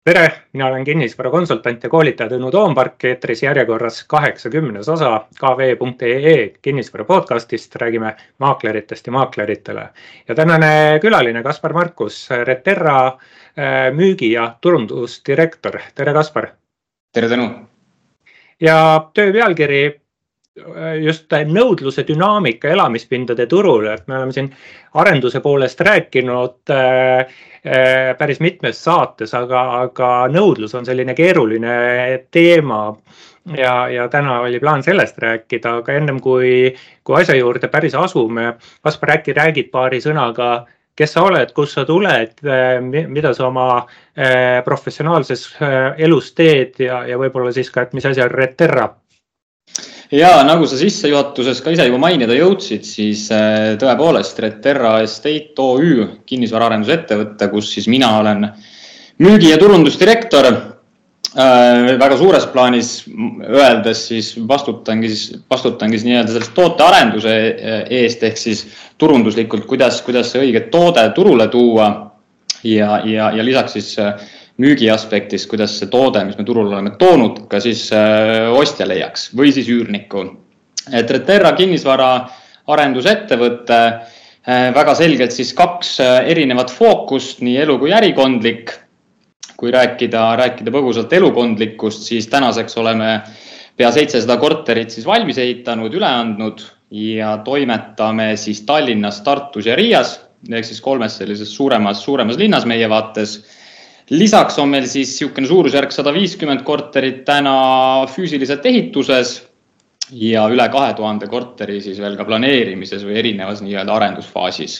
Tere, mina olen kinnisvarakonsultant ja koolitaja Tõnu Toompark, eetris järjekorras 80. osa kv.ee kinnisvara podcastist, räägime maakleritest ja maakleritele. Ja tänane külaline Kaspar Markus, Reterra müügi- ja turundusdirektor. Tere, Kaspar! Tere, Tõnu! Ja töö pealkiri just nõudluse dünaamika elamispindade turul, et me oleme siin arenduse poolest rääkinud päris mitmes saates, aga nõudlus on selline keeruline teema ja täna oli plaan sellest rääkida, aga ennem kui asja juurde päris asume, Kaspar, äkki räägid paari sõnaga, kes sa oled, kus sa tuled, mida sa oma professionaalses elus teed ja võib-olla siis ka, et mis asi on Reterra? Ja nagu sa sissejuhatuses ka ise juba mainida jõudsid, siis tõepoolest Reterra Estate OÜ kinnisvaraarendus-ettevõtte, kus siis mina olen müügi- ja turundusdirektor. Väga suures plaanis öeldes siis vastutangi nii-öelda sellest tootearenduse eest ehk siis turunduslikult, kuidas see õige toode turule tuua ja lisaks siis müügi aspektis, kuidas see toode, mis me turul oleme toonud, ka siis ostja leiaks või siis üürniku. Et Reterra kinnisvara arendusettevõte väga selgelt siis kaks erinevat fookust, nii elu- kui ärikondlik. Kui rääkida põgusalt elukondlikust, siis tänaseks oleme pea 700 korterit siis valmis ehitanud, üle andnud ja toimetame siis Tallinnas, Tartus ja Riias, ehk siis kolmes sellises suuremas linnas meie vaates. Lisaks on meil siis siukene suurusjärk 150 korterit täna füüsiliselt ehituses ja üle 2000 korteri siis veel ka planeerimises või erinevas nii-öelda arendusfaasis.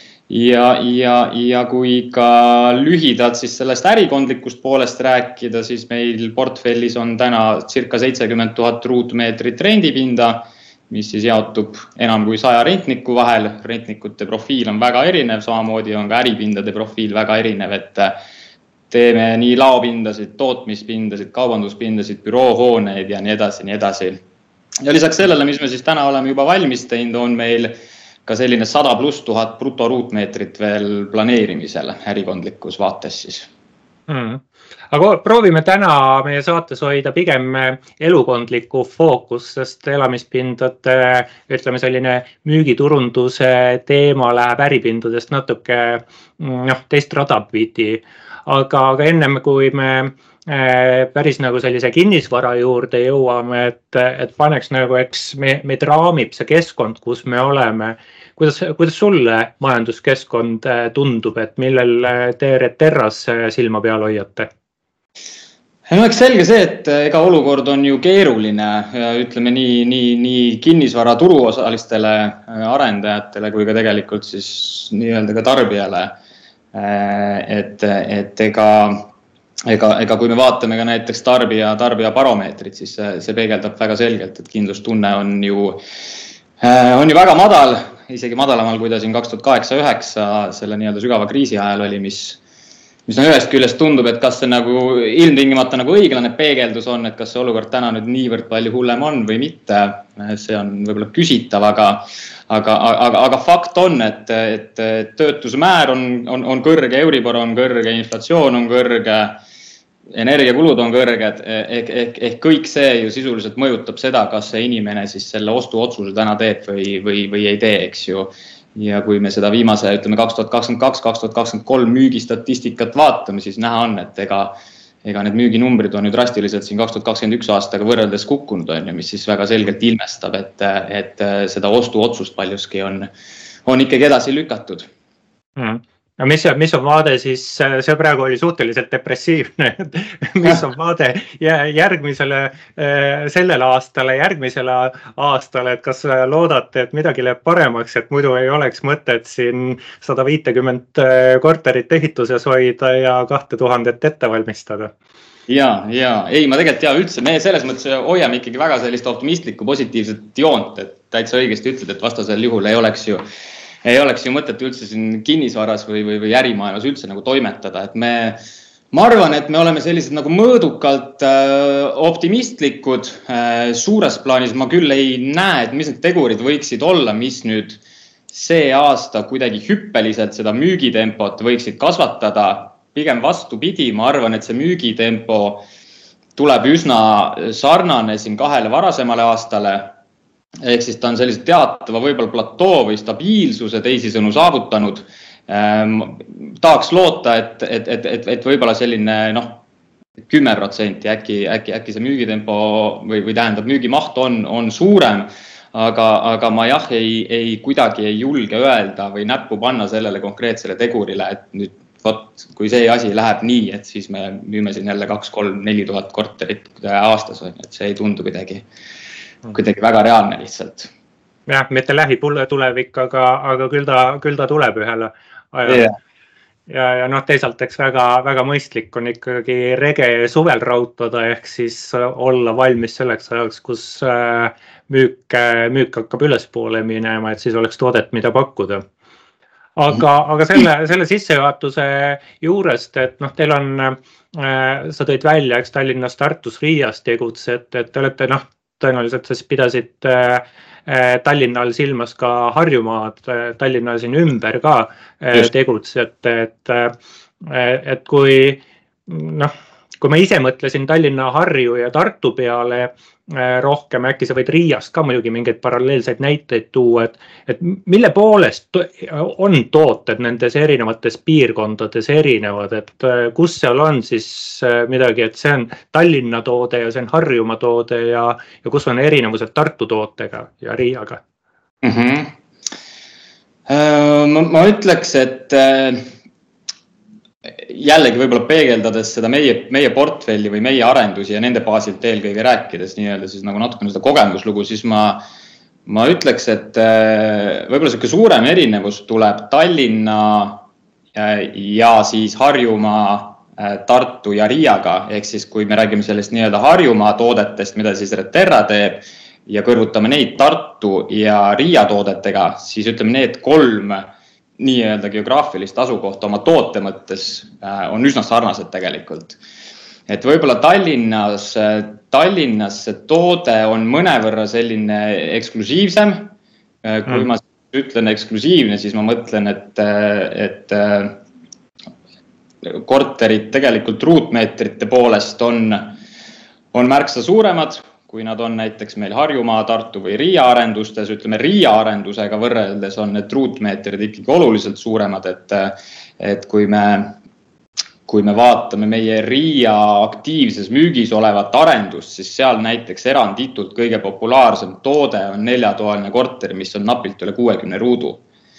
Ja kui ka lühidalt siis sellest ärikondlikust poolest rääkida, siis meil portfellis on täna circa 70 000 ruutmeetrit rendipinda, mis siis jaotub enam kui 100 rentniku vahel. Rentnikute profiil on väga erinev, samamoodi on ka äripindade profiil väga erinev, et teeme nii laopindasid, tootmispindasid, kaubanduspindasid, büroohooneid ja nii edasi. Ja lisaks sellele, mis me siis täna oleme juba valmis teinud, on meil ka selline 100 + 1000 brutoruutmeetrit veel planeerimisel ärikondlikus vaates siis. Aga proovime täna meie saates hoida pigem elukondliku fookus, sest elamispindade, ütleme selline müügiturunduse teema läheb äripindadest natuke teist rada pidi. Aga ennem kui me päris nagu sellise kinnisvara juurde jõuame, et paneks nagu, eks meid raamib see keskkond, kus me oleme. Kuidas sulle majanduskeskkond tundub, et millel te Reterras silma peal hoiate? No eks selge see, et ega olukord on ju keeruline, ütleme nii kinnisvara turuosalistele, arendajatele kui ka tegelikult siis nii-öelda ka tarbijale. Et ega kui me vaatame ka näiteks tarbija baromeetrit, siis see peegeldab väga selgelt, et kindlustunne on ju väga madal, isegi madalamal, kui ta siin 2008-2009 selle nii-öelda sügava kriisi ajal oli, mis ühest küljest tundub, et kas see nagu ilmtingimata nagu õiglane peegeldus on, et kas see olukord täna nüüd niivõrd palju hullem on või mitte, see on võib-olla küsitav, aga fakt on, et töötuse määr on kõrge, Euribor on kõrge, inflatsioon on kõrge, energiakulud on kõrged, ehk kõik see ju sisuliselt mõjutab seda, kas see inimene siis selle ostuotsuse täna teeb või ei tee, eks ju. Ja kui me seda viimase, ütleme 2022-2023 müügistatistikat vaatame, siis näha on, et ega need müüginumbrid on ju drastiliselt siin 2021 aastaga võrreldes kukkunud, mis siis väga selgelt ilmestab, et seda ostuotsust paljuski on ikkagi edasi lükatud. No mis on vaade siis, see praegu oli suhteliselt depressiivne, mis on vaade järgmisele aastale, et kas loodate, et midagi läheb paremaks, et muidu ei oleks mõtet siin 150 korterit ehituses hoida ja 2000 ette valmistada? Ja, ei, ma tegelikult üldse, me selles mõttes hoiame ikkagi väga sellist optimistlikku, positiivset joont, et täitsa õigesti ütled, et vastasel juhul ei oleks ju mõtet üldse siin kinnisvaras või ärimaailmas üldse nagu toimetada, et ma arvan, et me oleme sellised nagu mõõdukalt optimistlikud suures plaanis. Ma küll ei näe, et mis need tegurid võiksid olla, mis nüüd see aasta kuidagi hüppeliselt seda müügitempot võiksid kasvatada. pigem vastupidi, ma arvan, et see müügitempo tuleb üsna sarnane siin 2 varasemale aastale. Ehk siis ta on sellise teatava võib-olla platoo või stabiilsuse teisisõnu saavutanud. Tahaks loota, et võib-olla selline 10% äkki see müügitempo või tähendab müügimaht on suurem, aga ma ei kuidagi ei julge öelda või näppu panna sellele konkreetsele tegurile, et nüüd kui see asi läheb nii, et siis me müüme siin jälle 2, 3, 4 tuhat korterit aastas, et see ei tundu kuidagi väga reaalne lihtsalt. Jah, mitte lähitulevik, aga küll ta tuleb ühele ajal. Yeah. Ja teisalt eks väga mõistlik on ikkagi rege suvel rautada, ehk siis olla valmis selleks ajaks, kus müük hakkab ülespoole minema, et siis oleks toodet, mida pakkuda. Aga selle sissejuhatuse juurest, et teil on, sa tõid välja, eks Tallinnas, Tartus, Riias tegutsed, et te olete, tõenäoliselt sa pidasid Tallinnal silmas ka Harjumaad, Tallinna siin ümber ka tegutsete, et kui ma ise mõtlesin Tallinna, Harju ja Tartu peale rohkem, äkki sa võid Riiast ka muidugi mingeid paralleelseid näiteid tuua, et mille poolest on tooted nendes erinevates piirkondades erinevad, et kus seal on siis midagi, et see on Tallinna toode ja see on Harjumaa toode ja kus on erinevused Tartu tootega ja Riiaga? Ma ütleks, et jällegi võib-olla peegeldades seda meie portfelli või meie arendusi ja nende baasilt eelkõige rääkides nii-öelda siis nagu natukene seda kogemuslugu, siis ma ütleks, et võib-olla selline suurem erinevus tuleb Tallinna ja siis Harjumaa, Tartu ja Riiaga, ehk siis kui me räägime sellest nii-öelda Harjumaa toodetest, mida siis Reterra teeb ja kõrvutame neid Tartu ja Riia toodetega, siis ütleme need 3 nii-öelda geograafilist asukohta oma toote mõttes on üsna sarnased tegelikult. Et võib-olla Tallinnas see toode on mõnevõrra selline eksklusiivsem. Kui ma ütlen eksklusiivne, siis ma mõtlen, et korterid tegelikult ruutmeetrite poolest on märksa suuremad, kui nad on näiteks meil Harjumaa, Tartu või Riia arendustes, ütleme Riia arendusega võrreldes on need ruutmeetrid ikkagi oluliselt suuremad, et kui me vaatame meie Riia aktiivses müügis olevat arendust, siis seal näiteks eranditult kõige populaarsem toode on 4-toaline korter, mis on napilt üle 60 ruudu.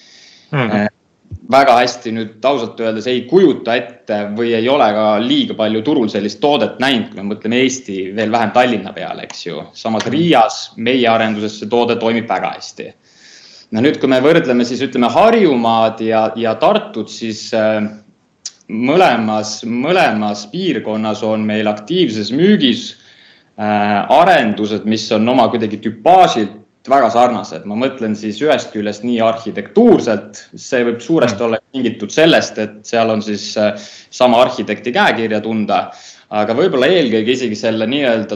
Väga hästi nüüd ausalt öeldes ei kujuta ette või ei ole ka liiga palju turul sellist toodet näinud, kui me mõtleme Eesti veel vähem Tallinna peale, eks ju. Samas Riias meie arenduses see toode toimib väga hästi. Nüüd, kui me võrdleme siis ütleme Harjumaad ja Tartut, siis mõlemas piirkonnas on meil aktiivses müügis arendused, mis on oma kuidagi tüpaažilt väga sarnased. Ma mõtlen siis ühest küljest nii arhitektuurselt, see võib suuresti olla tingitud sellest, et seal on siis sama arhitekti käekirja tunda, aga võib-olla eelkõige isegi selle nii-öelda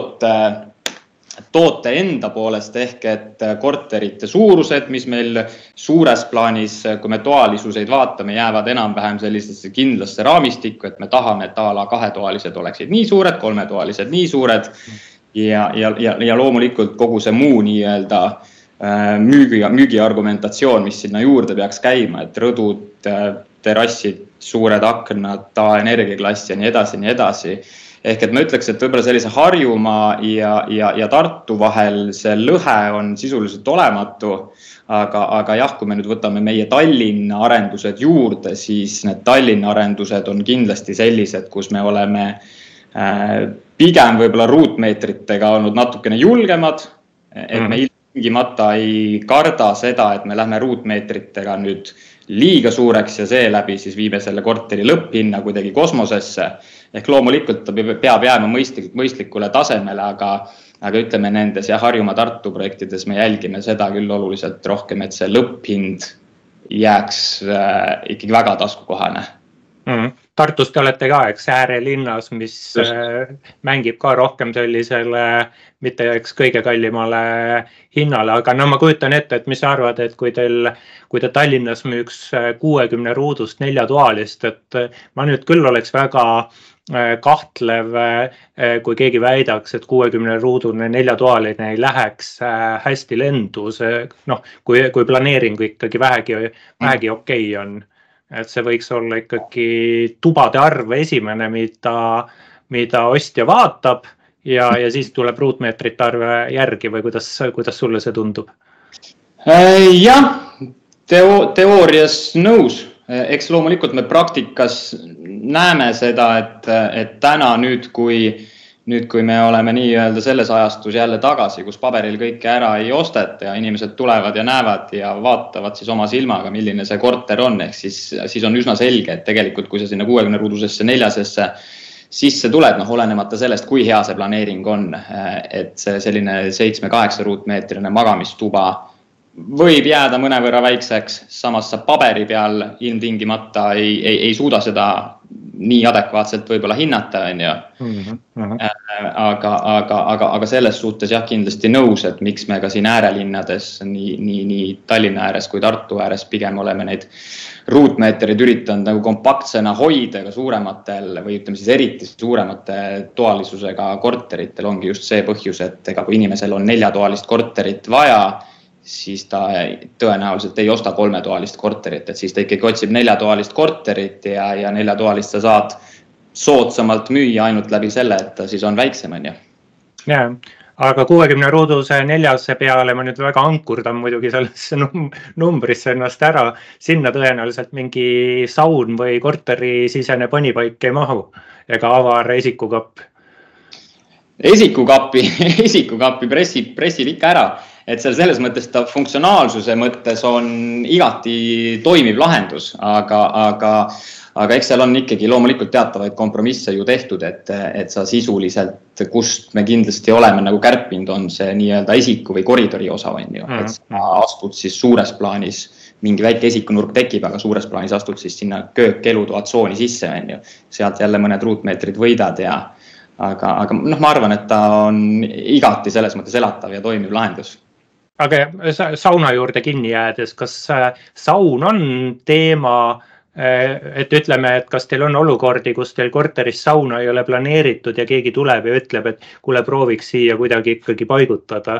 toote enda poolest ehk et korterite suurused, mis meil suures plaanis, kui me toalisuseid vaatame, jäävad enam-vähem sellisesse kindlasse raamistikku, et me tahame, et ala 2-toalised oleksid nii suured, 3-toalised nii suured. Ja loomulikult kogu see muu nii-öelda müügi argumentatsioon, mis sinna juurde peaks käima, et rõdud, terrassid, suured aknad, energiaklass ja nii edasi. Ehk et ma ütleks, et võib-olla sellise Harjumaa ja Tartu vahel see lõhe on sisuliselt olematu, aga jah, kui me nüüd võtame meie Tallinna arendused juurde, siis need Tallinna arendused on kindlasti sellised, kus me oleme pigem võib-olla ruutmeetritega olnud natukene julgemad, et me ilmtingimata ei karda seda, et me lähme ruutmeetritega nüüd liiga suureks ja seeläbi siis viime selle korteri lõpphinna kuidagi kosmosesse. Ehk loomulikult ta peab jääma mõistlikule tasemele, aga ütleme nendes ja Harjumaa Tartu projektides me jälgime seda küll oluliselt rohkem, et see lõpphind jääks ikkagi väga taskukohane. Tartus te olete ka, eks, äärelinnas, mis mängib ka rohkem sellisele, mitte eks kõige kallimale hinnale, aga no ma kujutan ette, et mis sa arvad, et kui te Tallinnas müüks 60 ruudust 4-toalist, et ma nüüd küll oleks väga kahtlev, kui keegi väidaks, et 60 ruudune 4-toaline ei läheks hästi lendu, kui planeering ikkagi vähegi okei on. Et see võiks olla ikkagi tubade arv esimene, mida ostja vaatab ja siis tuleb ruutmeetrite arv järgi või kuidas sulle see tundub? Jah, teoorias nõus. Eks loomulikult me praktikas näeme seda, et täna nüüd, kui me oleme nii-öelda selles ajastus jälle tagasi, kus paberil kõike ära ei osteta ja inimesed tulevad ja näevad ja vaatavad siis oma silmaga, milline see korter on, ehk siis on üsna selge, et tegelikult kui sa sinna 60 ruudusesse 4-sesse sisse tuled, olenemata sellest, kui hea see planeering on, et see selline 7-8 ruutmeetrine magamistuba võib jääda mõnevõrra väikseks, samas sa paberi peal ilmtingimata ei suuda seda nii adekvaatselt võib-olla hinnata, aga selles suhtes jah, kindlasti nõus, et miks me ka siin äärelinnades, nii Tallinna ääres kui Tartu ääres pigem oleme neid ruutmeetreid üritanud nagu kompaktsena hoida ka suurematel või ütleme siis eriti suuremate toalisusega korteritel ongi just see põhjus, et ega kui inimesel on 4-toalist korterit vaja, siis ta tõenäoliselt ei osta 3-toalist korterit, et siis ta ikkagi otsib 4-toalist korterit ja 4-toalist sa saad soodsamalt müüa ainult läbi selle, et ta siis on väiksem. Ja, aga 60 ruuduse 4-se peale ma nüüd väga ankurdan muidugi sellesse numbrisse ennast ära. Sinna tõenäoliselt mingi saun või korteri sisene panipaik ei mahu ega avar esikukapp. Esikukapi pressib ikka ära. Et selles mõttes ta funktsionaalsuse mõttes on igati toimiv lahendus, aga eks seal on ikkagi loomulikult teatavaid kompromisse ju tehtud, et sa sisuliselt, kust me kindlasti oleme nagu kärpinud, on see nii-öelda esiku või koridori osa, et sa astud siis suures plaanis, mingi väike esikunurk tekib, aga suures plaanis astud siis sinna köök-elutoa tsooni sisse, sealt jälle mõned ruutmeetrid võidad aga ma arvan, et ta on igati selles mõttes elatav ja toimiv lahendus. Aga sauna juurde kinni jäädes, kas saun on teema, et ütleme, et kas teil on olukordi, kus teil korteris sauna ei ole planeeritud ja keegi tuleb ja ütleb, et kuule prooviks siia kuidagi ikkagi paigutada?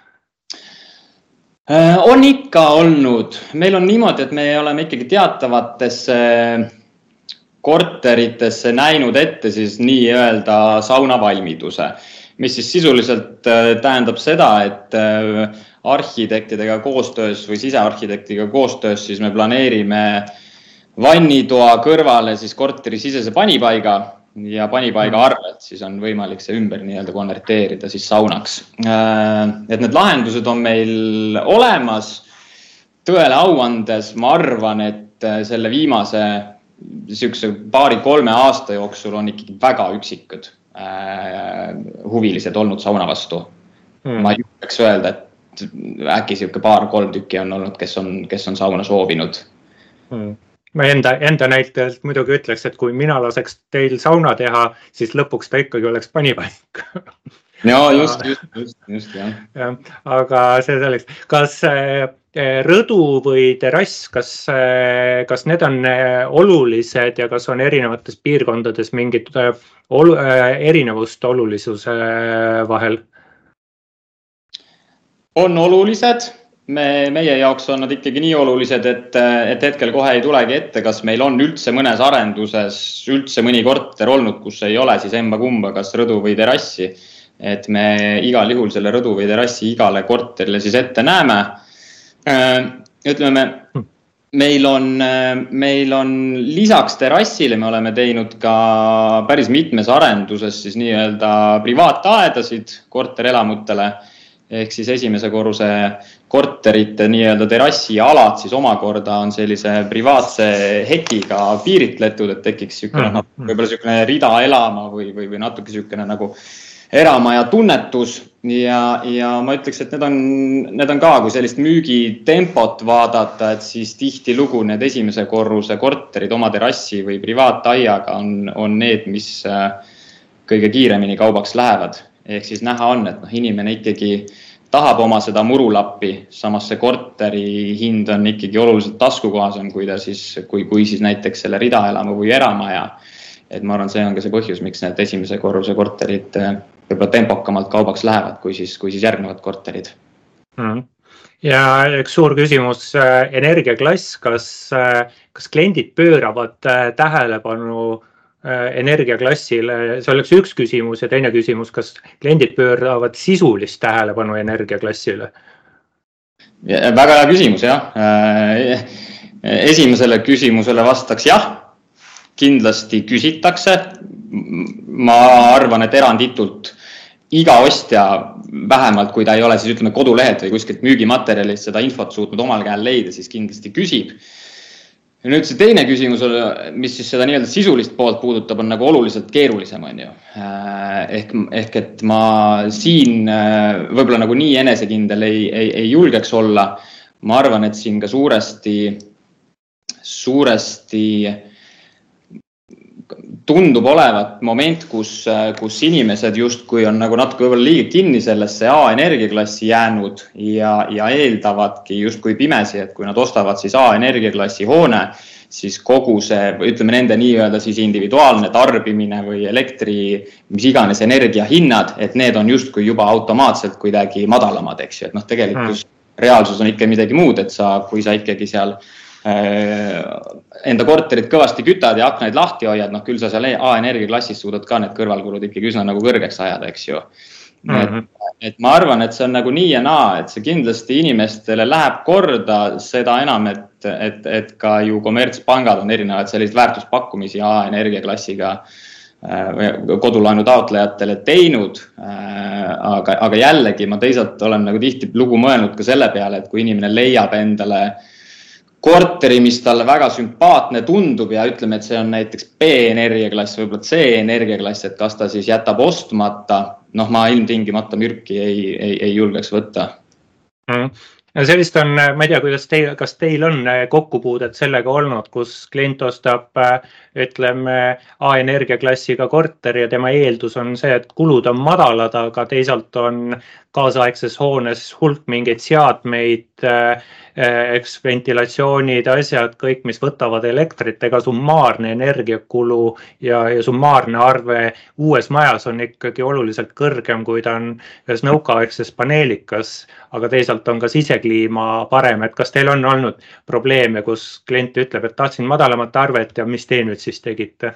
On ikka olnud. Meil on niimoodi, et me oleme ikkagi teatavatesse korteritesse näinud ette siis nii-öelda sauna valmiduse, mis siis sisuliselt tähendab seda, et arhitektidega koostöös või sisearhitektiga koostöös siis me planeerime vannitoa kõrvale siis korteri sisese panipaiga ja panipaiga arvelt siis on võimalik see ümber nii-öelda konverteerida siis saunaks. Et need lahendused on meil olemas. Tõele au andes ma arvan, et selle viimase paari-3 aasta jooksul on ikkagi väga üksikud huvilised olnud sauna vastu. Ma ei julgeks öelda, et äkki siuke 2-3 tükki on olnud, kes on sauna soovinud. Ma enda näitelt muidugi ütleks, et kui mina laseks teil sauna teha, siis lõpuks ta ikkagi oleks panipaik. Ja, just, jah. Aga see selleks. Kas rõdu või terrass, kas need on olulised ja kas on erinevates piirkondades mingit erinevust olulisuse vahel? On olulised. Meie jaoks on nad ikkagi nii olulised, et hetkel kohe ei tulegi ette, kas meil on üldse mõnes arenduses üldse mõni korter olnud, kus ei ole siis emba-kumba, kas rõdu või terrassi. Et me igal juhul selle rõdu või terrassi igale korterile siis ette näeme. Ütleme, meil on lisaks terrassile, me oleme teinud ka päris mitmes arenduses siis nii-öelda privaataedasid korterelamutele. Ehk siis esimese korruse korterite nii-öelda terrassi alad siis omakorda on sellise privaatse hekiga piiritletud, et tekiks võib-olla rida elama või natuke sükene nagu eramaja tunnetus. ja ma ütleks, et need on ka, kui sellist müügitempot vaadata, et siis tihtilugu need esimese korruse korterid oma terrassi või privaataiaga on need, mis kõige kiiremini kaubaks lähevad. Ehk siis näha on, et inimene ikkagi tahab oma seda murulappi, samas see korteri hind on ikkagi oluliselt taskukohasem, kui siis näiteks selle ridaelamu või eramaja. Et ma arvan, see on ka see põhjus, miks need esimese korruse korterid võib-olla tempokamalt kaubaks lähevad, kui siis järgnevad korterid. Ja üks suur küsimus, energiaklass, kas kliendid pööravad tähelepanu energiaklassile? See oleks üks küsimus ja teine küsimus, kas kliendid pööravad sisulist tähelepanu energiaklassile? Väga hea küsimus, jah. Esimesele küsimusele vastaks jah. Kindlasti küsitakse. Ma arvan, et eranditult iga ostja vähemalt, kui ta ei ole siis ütleme kodulehelt või kuskilt müügimaterjalist seda infot suutnud omal käel leida, siis kindlasti küsib. Ja nüüd see teine küsimus, mis siis seda nii-öelda sisulist poolt puudutab, on nagu oluliselt keerulisem, on ju. Ehk et ma siin võib-olla nagu nii enesekindel ei julgeks olla. Ma arvan, et siin ka suuresti tundub olevat moment, kus inimesed justkui on nagu natuke võib-olla liiga kinni sellesse A-energiaklassi jäänud ja eeldavadki justkui pimesi, et kui nad ostavad siis A-energiaklassi hoone, siis kogu see, ütleme nende nii-öelda siis individuaalne tarbimine või elektri, mis iganes energiahinnad, et need on justkui juba automaatselt kuidagi madalamad, eks ju. Et tegelikult reaalsus on ikka midagi muud, et kui sa ikkagi seal enda korterit kõvasti kütad ja aknaid lahti hoiad, küll sa seal A-energiaklassis suudad ka need kõrvalkulud ikkagi üsna nagu kõrgeks ajada, eks ju. Et ma arvan, et see on nagu nii ja naa, et see kindlasti inimestele läheb korda, seda enam, et ka ju kommertspangad on erinevad sellised väärtuspakkumisi A-energiaklassiga kodulaenu taotlejatele teinud, aga jällegi ma teisalt olen nagu tihti lugu mõelnud ka selle peale, et kui inimene leiab endale korteri, mis talle väga sümpaatne tundub ja ütleme, et see on näiteks B-energiaklass, võib-olla C-energiaklass, et kas ta siis jätab ostmata, ma ilmtingimata mürki ei julgeks võtta. Sellist on, ma ei tea, kas teil on kokkupuudet sellega olnud, kus klient ostab, ütleme, A-energiaklassiga korteri ja tema eeldus on see, et kulud on madalad, aga teisalt on kaasaegses hoones hulk mingeid seadmeid, eks ventilatsioonid, asjad, kõik, mis võtavad elektrit, ega summaarne energiakulu ja summaarne arve uues majas on ikkagi oluliselt kõrgem, kui ta on ühes nõukaaegses paneelikas, aga teisalt on ka sisekliima parem. Et kas teil on olnud probleeme, kus klient ütleb, et tahtsin madalamat arvet ja mis te nüüd siis tegite?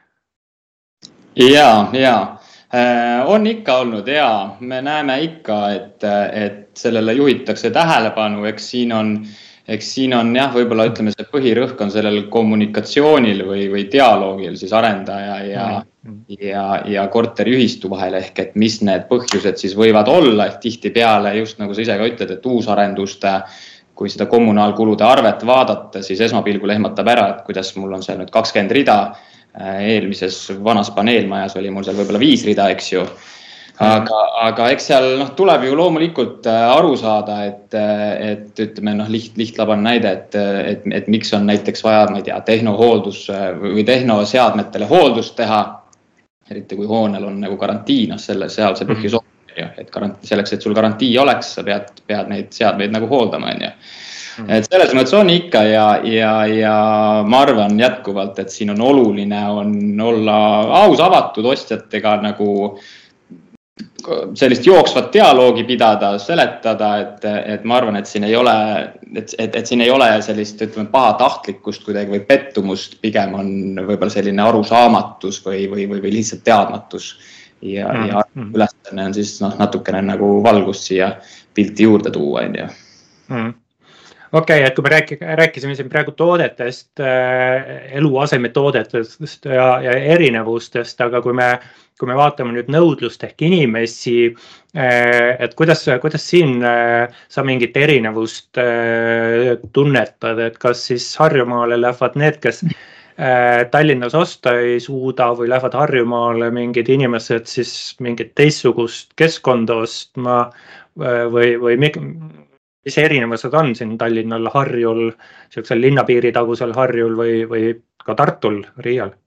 Jaa. On ikka olnud ja me näeme ikka, et sellele juhitakse tähelepanu, eks siin on jah, võib-olla ütleme, see põhirõhk on sellel kommunikatsioonil või dialoogil siis arendaja ja korteriühistu vahel ehk, et mis need põhjused siis võivad olla, ehk tihtipeale just nagu sa ise ka ütled, et uusarenduste, kui seda kommunaalkulude arvet vaadata, siis esmapilgul ehmatab ära, et kuidas mul on seal nüüd 20 rida, eelmises vanas paneelmajas oli mul seal võib-olla 5 rida, eks ju. Aga eks seal tuleb ju loomulikult aru saada, et ütleme lihtlabane näide, et miks on näiteks vaja, ma ei tea, tehnohooldus või tehnoseadmetele hooldust teha, eriti kui hoonel on nagu garantiin, seal see põhjus on, et selleks, et sul garantii oleks, sa pead neid seadmeid nagu hooldama, on ju. Et selles mõttes on ikka ja ma arvan jätkuvalt, et siin on oluline olla aus avatud ostjatega nagu sellist jooksvat dialoogi pidada, seletada, et ma arvan, et siin ei ole sellist ütleme pahatahtlikkust kuidagi või pettumust, pigem on võib-olla selline arusaamatus või lihtsalt teadmatus ja ülesanne on siis natukene nagu valgust siia pilti juurde tuua, on ju. Okei, et kui me rääkisime siin praegu toodetest, eluasemetoodetest ja erinevustest, aga kui me vaatame nüüd nõudlust ehk inimesi, et kuidas siin sa mingit erinevust tunnetad, et kas siis Harjumaale lähevad need, kes Tallinnas osta ei suuda või lähevad Harjumaale mingid inimesed siis mingit teistsugust keskkonda ostma või mis erinevused on siin Tallinnal, Harjul, sellisel linnapiiritagusel Harjul või ka Tartul, Riial?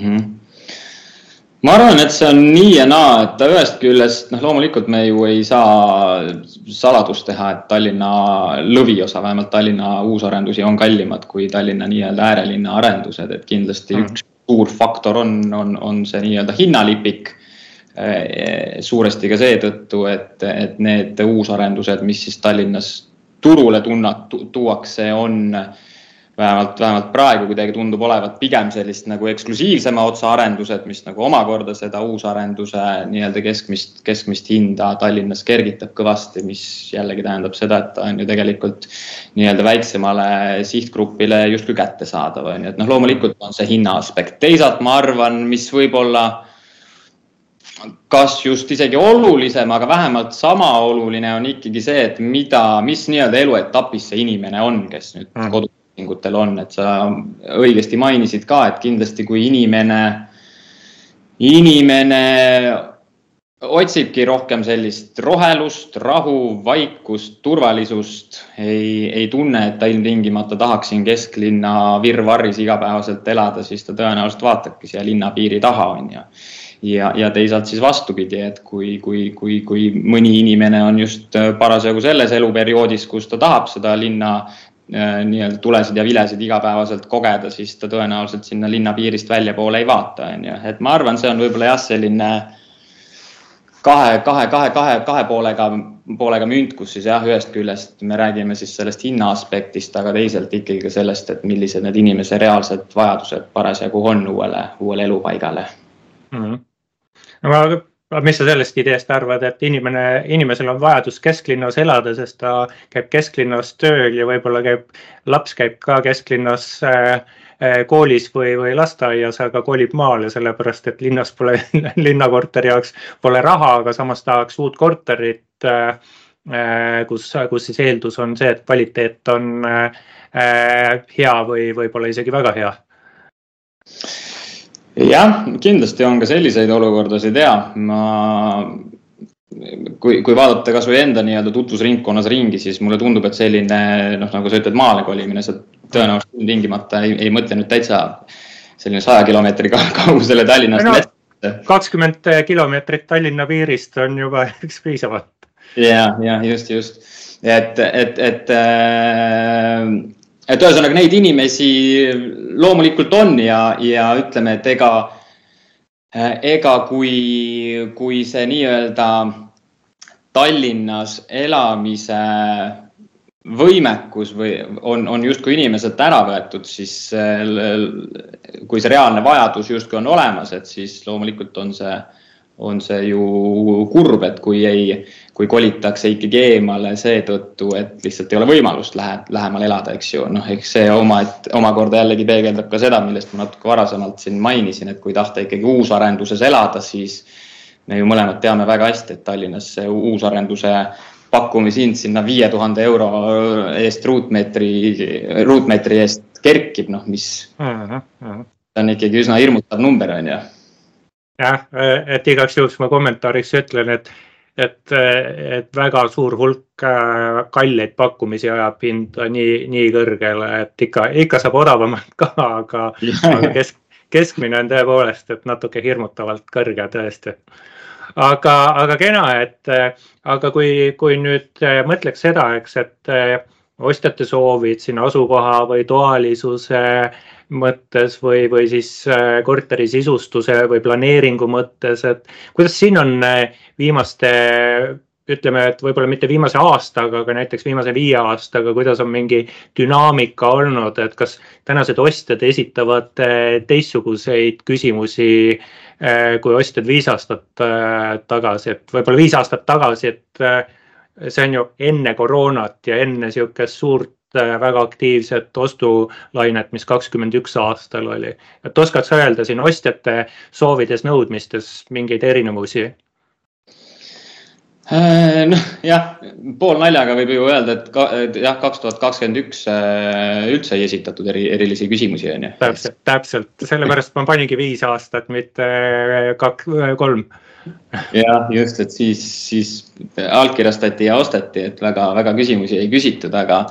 Ma arvan, et see on nii ja naa, et ta ühest küljest, loomulikult me ju ei saa saladust teha, et Tallinna lõviosa, vähemalt Tallinna uusarendusi on kallimad kui Tallinna nii-öelda äärelinna arendused, et kindlasti üks suur faktor on see nii-öelda hinnalipik. Suuresti ka seetõttu, et need uusarendused, mis siis Tallinnas turule tuuakse, on vähemalt praegu kuidagi tundub olevat pigem sellist nagu eksklusiivsema otsa arendused, mis nagu omakorda seda uusarenduse nii-öelda keskmist hinda Tallinnas kergitab kõvasti, mis jällegi tähendab seda, et ta on ju tegelikult nii-öelda väiksemale sihtgrupile justkui kättesaadav. Et loomulikult on see hinna aspekt. Teisalt ma arvan, mis võib-olla kas just isegi olulisem, aga vähemalt sama oluline on ikkagi see, et mis nii-öelda eluetapis see inimene on, kes nüüd kodustingutel on, et sa õigesti mainisid ka, et kindlasti kui inimene otsibki rohkem sellist rohelust, rahu, vaikust, turvalisust, ei tunne, et ta ilmtingimata tahaks siin kesklinna virvarris igapäevaselt elada, siis ta tõenäoliselt vaatabki siia linna piiri taha on ja teisalt siis vastupidi, et kui mõni inimene on just parasjagu selles eluperioodis, kus ta tahab seda linna nii-öelda tulesid ja vilesid igapäevaselt kogeda, siis ta tõenäoliselt sinna linna piirist välja poole ei vaata. Et ma arvan, see on võib-olla jah selline kahe poolega münt, kus siis jah, ühest küljest me räägime siis sellest hinna aspektist, aga teisalt ikkagi sellest, et millised need inimese reaalsed vajadused parasjagu on uuele elupaigale. Mis sa sellest ideest arvad, et inimesel on vajadus kesklinnas elada, sest ta käib kesklinnas tööl ja võib-olla laps käib ka kesklinnas koolis või lasteaias, aga kolib maale, sellepärast et linnas pole linnakorteri jaoks pole raha, aga samas tahaks uut korterit, kus siis eeldus on see, et kvaliteet on hea või võib-olla isegi väga hea. Jah, kindlasti on ka selliseid olukordasid kui vaadata kas või enda nii-öelda tutvusringkonnas ringi, siis mulle tundub, et selline, nagu sa ütled, maale kolimine, sa tõenäoliselt tingimata ei mõtle nüüd täitsa selline 100 kilomeetri kaugusele Tallinnast. 20 kilomeetrit Tallinna piirist on juba üks piisavalt. Ja, just. Et ühesõnaga neid inimesi loomulikult on ja ütleme, et ega kui see nii-öelda Tallinnas elamise võimekus on justkui inimeselt ära võetud, siis kui see reaalne vajadus justkui on olemas, et siis loomulikult on see ju kurb, et kui kolitakse ikkagi eemale seetõttu, et lihtsalt ei ole võimalust lähemal elada, eks ju. Eks see omakorda jällegi peegeldab ka seda, millest ma natuke varasemalt siin mainisin, et kui tahta ikkagi uusarenduses elada, siis me ju mõlemad teame väga hästi, et Tallinnas see uusarenduse pakkumishind sinna 5000 euro eest ruutmeetri eest kerkib, mis on ikkagi üsna hirmutav number, on ju. Jah, et igaks juhuks ma kommentaariks ütlen, et väga suur hulk kalleid pakkumisi ajab hinda nii kõrgele, et ikka saab odavamalt ka, aga keskmine on tõepoolest, et natuke hirmutavalt kõrge tõesti. Aga kena, aga kui nüüd mõtleks seda, eks, et ostjate soovid siin asukoha või toalisuse mõttes või siis korteri sisustuse või planeeringu mõttes, et kuidas siin on viimaste, ütleme, et võib-olla mitte viimase aastaga, aga näiteks viimase 5 aastaga, kuidas on mingi dünaamika olnud, et kas tänased ostjad esitavad teistsuguseid küsimusi kui ostjad 5 aastat tagasi, et võib-olla 5 aastat tagasi, et see on ju enne koroonat ja enne niisugust suurt väga aktiivset ostulainet, mis 21 aastal oli. Et oskad sa öelda siin ostjate soovides nõudmistes mingeid erinevusi? Noh, jah, pool naljaga võib ju öelda, et jah, 2021 üldse ei esitatud erilisi küsimusi. Täpselt. Sellepärast ma panigi 5 aastat, mitte 3. Jah, just, et siis allkirjastati ja ostati, et väga küsimusi ei küsitud, aga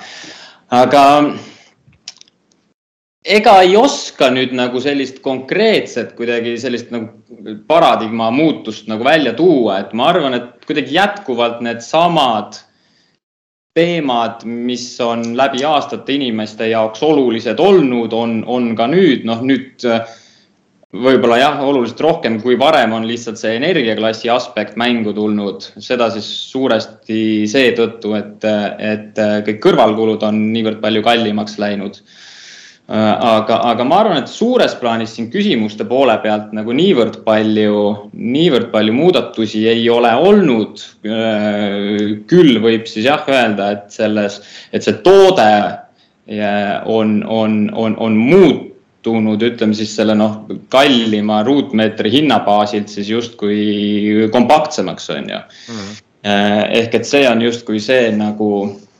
ega ei oska nüüd nagu sellist konkreetset kuidagi sellist nagu paradigma muutust nagu välja tuua, et ma arvan, et kuidagi jätkuvalt need samad teemad, mis on läbi aastate inimeste jaoks olulised olnud, on ka nüüd, nüüd võib-olla jah, oluliselt rohkem kui varem on lihtsalt see energiaklassi aspekt mängu tulnud, seda siis suuresti seetõttu, et kõik kõrvalkulud on niivõrd palju kallimaks läinud. Aga ma arvan, et suures plaanis siin küsimuste poole pealt nagu niivõrd palju muudatusi ei ole olnud. Küll võib siis jah öelda, et see toode on muutunud, ütleme siis selle kallima ruutmeetri hinnabaasilt siis justkui kompaktsemaks on ju. Ehk et see on justkui see nagu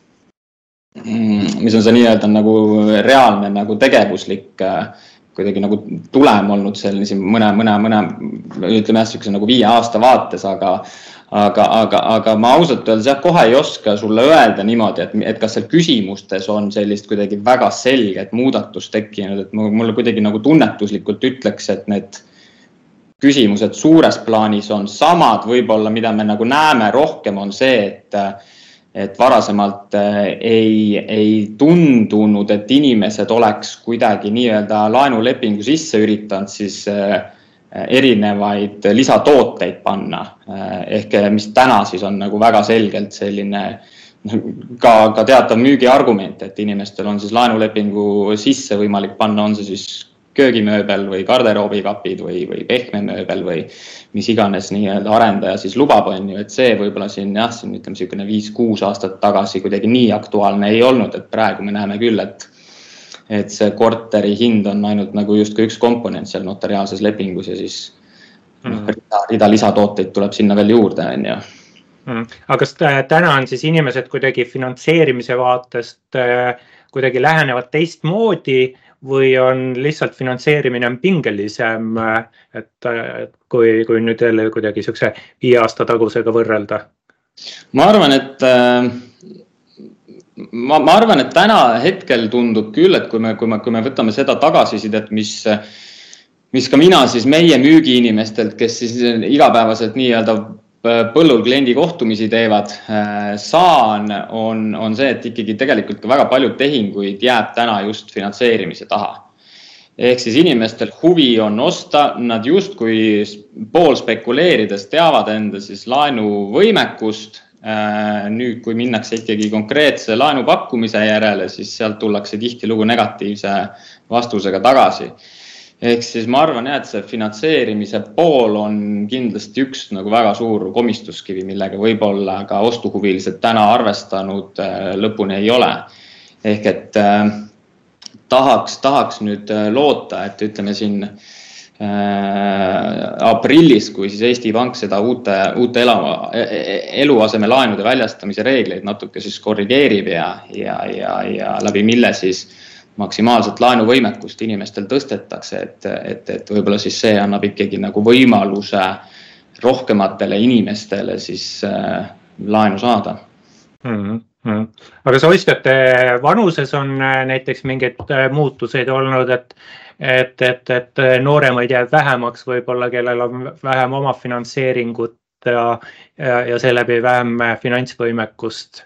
mis on see nii-öelda nagu reaalne nagu tegevuslik kuidagi nagu tulem olnud sellise mõne ütleme äsjukese nagu 5 aasta vaates, aga ma ausalt öeldes jah, kohe ei oska sulle öelda niimoodi, et kas seal küsimustes on sellist kuidagi väga selget muudatust tekkinud, et mulle kuidagi nagu tunnetuslikult ütleks, et need küsimused suures plaanis on samad, võib-olla mida me nagu näeme rohkem on see, et varasemalt ei tundunud, et inimesed oleks kuidagi nii-öelda laenulepingu sisse üritanud siis erinevaid lisatooteid panna. Ehk mis täna siis on nagu väga selgelt selline ka teatav müügiargument, et inimestel on siis laenulepingu sisse võimalik panna, on see siis köögimööbel või garderoobikapid või pehme mööbel või mis iganes nii-öelda arendaja siis lubab on ju, et see võib-olla siin ütleme selline 5-6 aastat tagasi kuidagi nii aktuaalne ei olnud, et praegu me näeme küll, et see korteri hind on ainult nagu justkui üks komponent seal notariaalses lepingus ja siis rida lisatooteid tuleb sinna veel juurde on ju. Aga kas täna on siis inimesed kuidagi finantseerimise vaatest kuidagi lähenevad teistmoodi või on lihtsalt finantseerimine on pingelisem, et kui nüüd jälle kuidagi siukse 5 aasta tagusega võrrelda? Ma arvan, et täna hetkel tundub küll, et kui me võtame seda tagasisidet, mis ka mina siis meie müügiinimestelt, kes siis igapäevaselt nii-öelda põllul kliendi kohtumisi teevad, on see, et ikkagi tegelikult ka väga palju tehinguid jääb täna just finantseerimise taha. Ehk siis inimestel huvi on osta, nad justkui pool spekuleerides teavad enda siis laenuvõimekust. Nüüd, kui minnakse ikkagi konkreetse laenupakkumise järele, siis sealt tullakse tihtilugu negatiivse vastusega tagasi. Ehk siis ma arvan, et see finantseerimise pool on kindlasti üks nagu väga suur komistuskivi, millega võib-olla ka ostuhuvilised täna arvestanud lõpuni ei ole. Ehk et tahaks nüüd loota, et ütleme siin aprillis, kui siis Eesti Pank seda uute eluasemelaenude väljastamise reegleid natuke siis korrigeerib ja läbi mille siis maksimaalselt laenuvõimekust inimestel tõstetakse, et võib-olla siis see annab ikkagi nagu võimaluse rohkematele inimestele siis laenu saada. Aga kas ostjate vanuses on näiteks mingeid muutuseid olnud, et nooremaid jääb vähemaks võib-olla, kellel on vähem oma finantseeringut ja seeläbi vähem finantsvõimekust?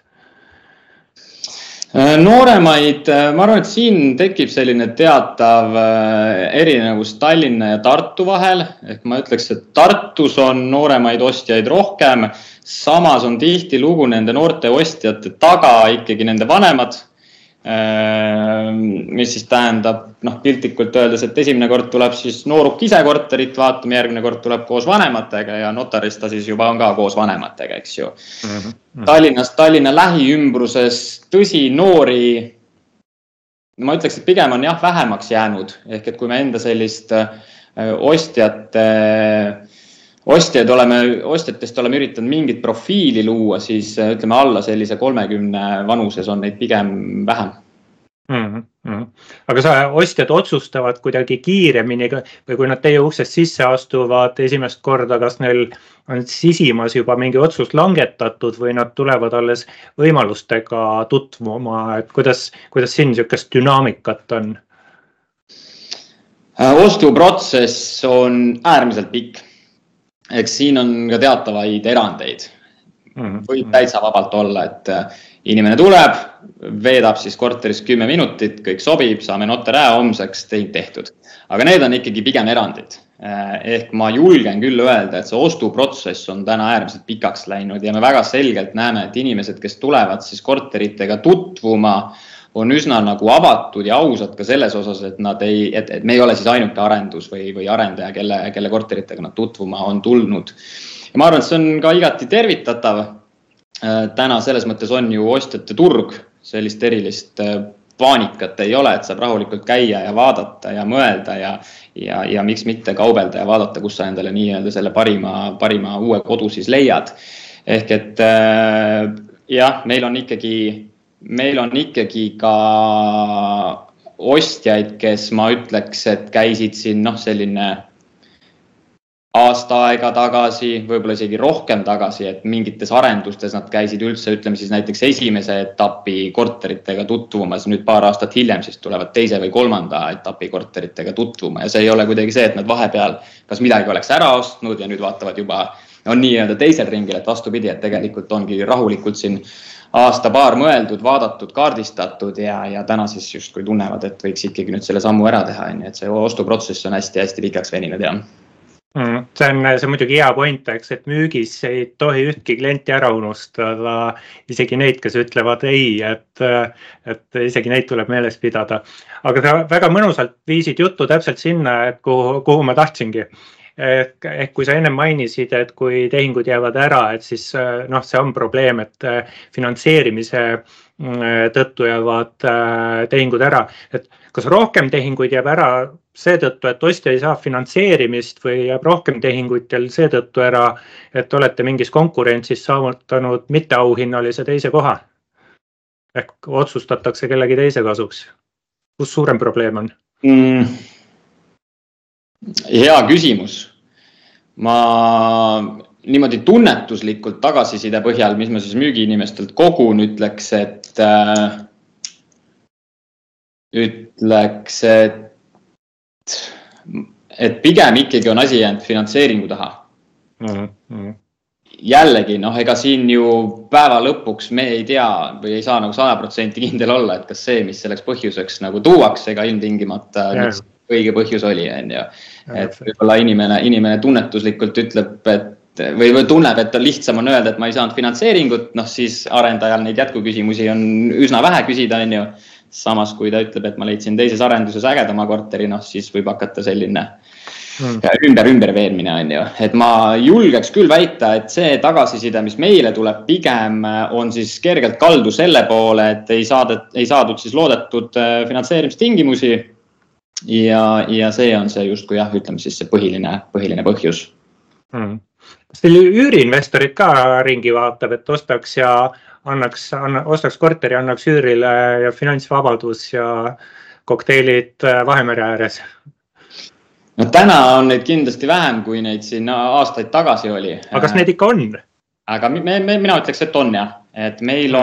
Nooremaid, ma arvan, et siin tekib selline teatav erinevus Tallinna ja Tartu vahel. Ehk ma ütleks, et Tartus on nooremaid ostjaid rohkem, samas on tihtilugu nende noorte ostjate taga ikkagi nende vanemad, mis siis tähendab piltlikult öeldes, et esimene kord tuleb siis nooruk ise korterit vaatama, järgmine kord tuleb koos vanematega ja notarist ta siis juba on ka koos vanematega, eks ju. Tallinna lähiümbruses tõsi noori, ma ütleks, et pigem on jah vähemaks jäänud, ehk et kui me enda sellist ostjate ostjatest oleme üritanud mingit profiili luua, siis ütleme alla sellise 30 vanuses on neid pigem vähem. Aga ostjad otsustavad kuidagi kiiremini või kui nad teie uksest sisse astuvad esimest korda, kas neil on sisimas juba mingi otsus langetatud või nad tulevad alles võimalustega tutvuma, et kuidas siin niisugust dünaamikat on? Ostuprotsess on äärmiselt pikk. Eks siin on ka teatavaid erandeid. Võib täitsa vabalt olla, et inimene tuleb, veedab siis korteris 10 minutit, kõik sobib, saame notar homseks tehtud. Aga need on ikkagi pigem erandid. Ehk ma julgen küll öelda, et see ostuprotsess on täna äärmiselt pikaks läinud ja me väga selgelt näeme, et inimesed, kes tulevad siis korteritega tutvuma, on üsna nagu avatud ja ausad ka selles osas, et me ei ole siis ainuke arendus või arendaja, kelle korteritega nad tutvuma on tulnud. Ja ma arvan, et see on ka igati tervitatav. Täna selles mõttes on ju ostjate turg, sellist erilist paanikat ei ole, et saab rahulikult käia ja vaadata ja mõelda ja miks mitte kaubelda ja vaadata, kus sa endale nii-öelda selle parima uue kodu siis leiad. Ehk et jah, meil on ikkagi ka ostjaid, kes ma ütleks, et käisid siin selline aasta aega tagasi, võib-olla isegi rohkem tagasi, et mingites arendustes nad käisid üldse, ütleme siis näiteks esimese etapi korteritega tutvumas, nüüd paar aastat hiljem siis tulevad teise või kolmanda etapi korteritega tutvuma ja see ei ole kuidagi see, et nad vahepeal kas midagi oleks ära ostnud ja nüüd vaatavad juba on nii-öelda teisel ringil, et vastupidi, et tegelikult ongi rahulikult siin aasta-paar mõeldud, vaadatud, kaardistatud ja täna siis justkui tunnevad, et võiks ikkagi nüüd selle sammu ära teha, et see ostuprotsess on hästi-hästi pikaks veninud ja. See on muidugi hea point, et müügis ei tohi ühtki klienti ära unustada, isegi neid, kes ütlevad ei, et isegi neid tuleb meeles pidada. Aga sa väga mõnusalt viisid juttu täpselt sinna, et kuhu ma tahtsingi. Ehk kui sa enne mainisid, et kui tehingud jäävad ära, et siis see on probleem, et finantseerimise tõttu jäävad tehingud ära. Et kas rohkem tehinguid jääb ära seetõttu, et ostja ei saa finantseerimist või jääb rohkem tehinguid teil seetõttu ära, et olete mingis konkurentsis saavutanud mitteauhinnalise teise koha? Ehk otsustatakse kellegi teise kasuks? Kus suurem probleem on? Hea küsimus. Ma niimoodi tunnetuslikult tagasiside põhjal, mis ma siis müügiinimestelt kogun, ütleks, et pigem ikkagi on asi jäänud finantseeringu taha. Jällegi, ega siin ju päeva lõpuks me ei tea või ei saa nagu 100% kindel olla, et kas see, mis selleks põhjuseks nagu tuuakse, ega ilmtingimata õige põhjus oli, et võib-olla inimene tunnetuslikult ütleb, või tunneb, et lihtsam on öelda, et ma ei saanud finantseeringut, siis arendajal neid jätkuküsimusi on üsna vähe küsida, samas kui ta ütleb, et ma leidsin teises arenduses ägedama korteri, siis võib hakata selline ümber veermine, et ma julgeks küll väita, et see tagasiside, mis meile tuleb pigem on siis kergelt kaldu selle poole, et ei saadud siis loodetud finantseerimistingimusi ja see on see justkui ütleme siis see põhiline põhjus. Kas teil üüriinvestorid ka ringi vaatab, et ostaks korteri, annaks üürile ja finantsvabadus ja kokteilid Vahemere ääres? No täna on neid kindlasti vähem, kui neid siin aastaid tagasi oli. Aga kas neid ikka on? Aga mina ütleks, et on jah. Et meil